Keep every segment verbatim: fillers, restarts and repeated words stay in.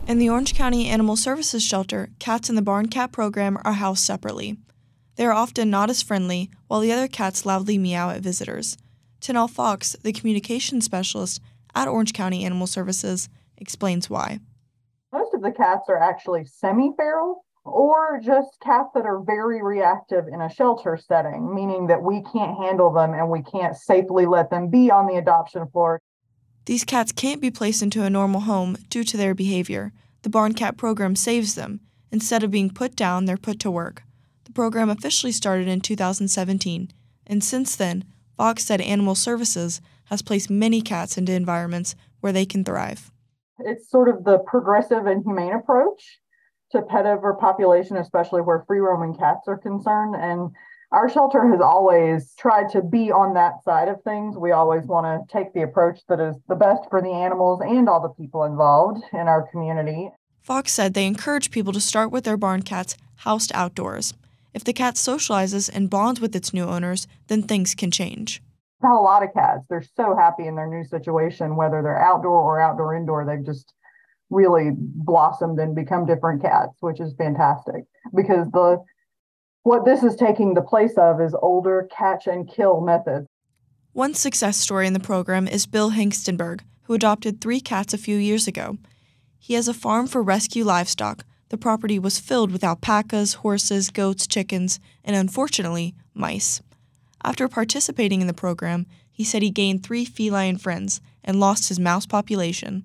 In the Orange County Animal Services Shelter, cats in the Barn Cat program are housed separately. They are often not as friendly, while the other cats loudly meow at visitors. Tanel Fox, the communications specialist at Orange County Animal Services, explains why. Most of the cats are actually semi-feral or just cats that are very reactive in a shelter setting, meaning that we can't handle them and we can't safely let them be on the adoption floor. These cats can't be placed into a normal home due to their behavior. The Barn Cat program saves them. Instead of being put down, they're put to work. The program officially started in two thousand seventeen, and since then, Fox said Animal Services has placed many cats into environments where they can thrive. It's sort of the progressive and humane approach to pet overpopulation, especially where free-roaming cats are concerned. And our shelter has always tried to be on that side of things. We always want to take the approach that is the best for the animals and all the people involved in our community. Fox said they encourage people to start with their barn cats housed outdoors. If the cat socializes and bonds with its new owners, then things can change. I've had a lot of cats. They're so happy in their new situation, whether they're outdoor or outdoor indoor. They've just really blossomed and become different cats, which is fantastic because the what this is taking the place of is older catch and kill methods. One success story in the program is Bill Hengstenberg, who adopted three cats a few years ago. He has a farm for rescue livestock. The property was filled with alpacas, horses, goats, chickens, and unfortunately, mice. After participating in the program, he said he gained three feline friends and lost his mouse population.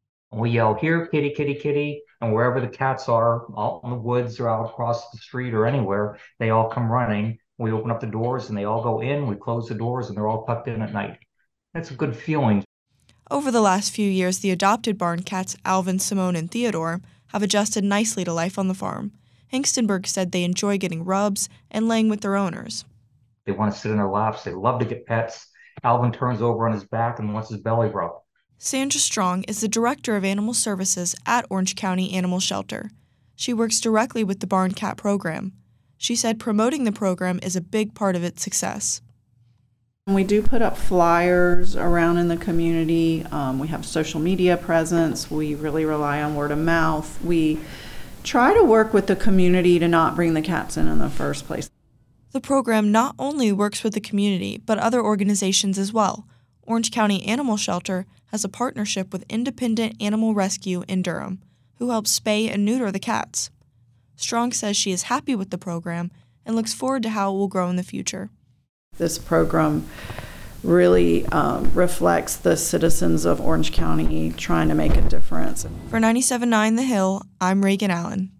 We yell, "Here, kitty, kitty, kitty," and wherever the cats are, out in the woods or out across the street or anywhere, they all come running. We open up the doors and they all go in. We close the doors and they're all tucked in at night. That's a good feeling. Over the last few years, the adopted barn cats, Alvin, Simone, and Theodore, have adjusted nicely to life on the farm. Hengstenberg said they enjoy getting rubs and laying with their owners. They want to sit in their laps. They love to get pets. Alvin turns over on his back and wants his belly rubbed. Sandra Strong is the Director of Animal Services at Orange County Animal Shelter. She works directly with the Barn Cat program. She said promoting the program is a big part of its success. We do put up flyers around in the community. Um, we have social media presence. We really rely on word of mouth. We try to work with the community to not bring the cats in in the first place. The program not only works with the community, but other organizations as well. Orange County Animal Shelter has a partnership with Independent Animal Rescue in Durham, who helps spay and neuter the cats. Strong says she is happy with the program and looks forward to how it will grow in the future. This program really um, reflects the citizens of Orange County trying to make a difference. For ninety-seven point nine The Hill, I'm Reagan Allen.